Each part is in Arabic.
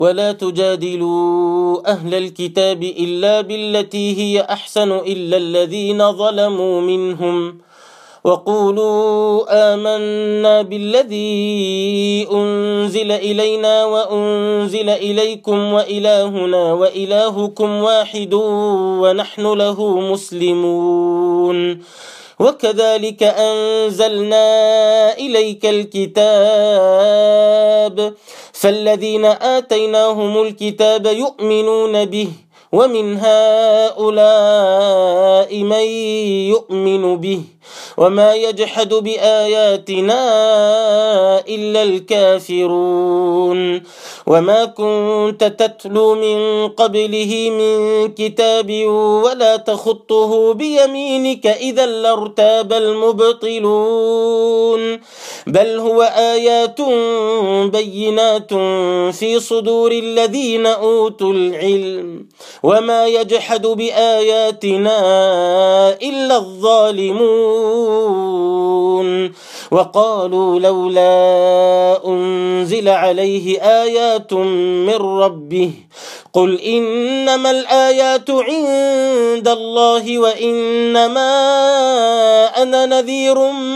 ولا تجادلوا أهل الكتاب إلا بالتي هي أحسن إلا الذين ظلموا منهم وقولوا آمنا بالذي أنزل إلينا وأنزل إليكم وإلهنا وإلهكم واحد ونحن له مسلمون وكذلك أنزلنا إليك الكتاب فالذين آتيناهم الكتاب يؤمنون به ومن هؤلاء من يؤمن به وما يجحد بآياتنا إلا الكافرون وما كنت تتلو من قبله من كتاب ولا تخطه بيمينك إذا لارتاب المبطلون بل هو آيات بينات في صدور الذين أوتوا العلم وما يجحد بآياتنا إلا الظالمون وقالوا لولا أنزل عليه آيات من ربه قل إنما الآيات عند الله وإنما أنا نذير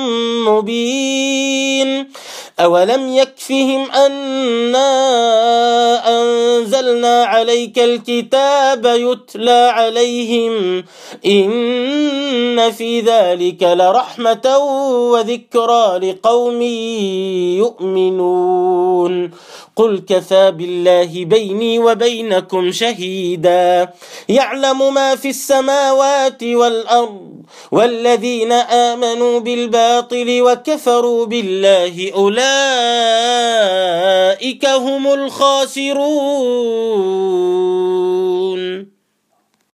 مبين أولم يكفهم أنا أنزلنا عليك الكتاب يتلى عليهم إن في ذلك لرحمة وذكرى لقوم يؤمنون قل كفى بالله بيني وبينكم شهيدا يعلم ما في السماوات والأرض والذين آمنوا بالباطل وكفروا بالله أولئك هم الخاسرون.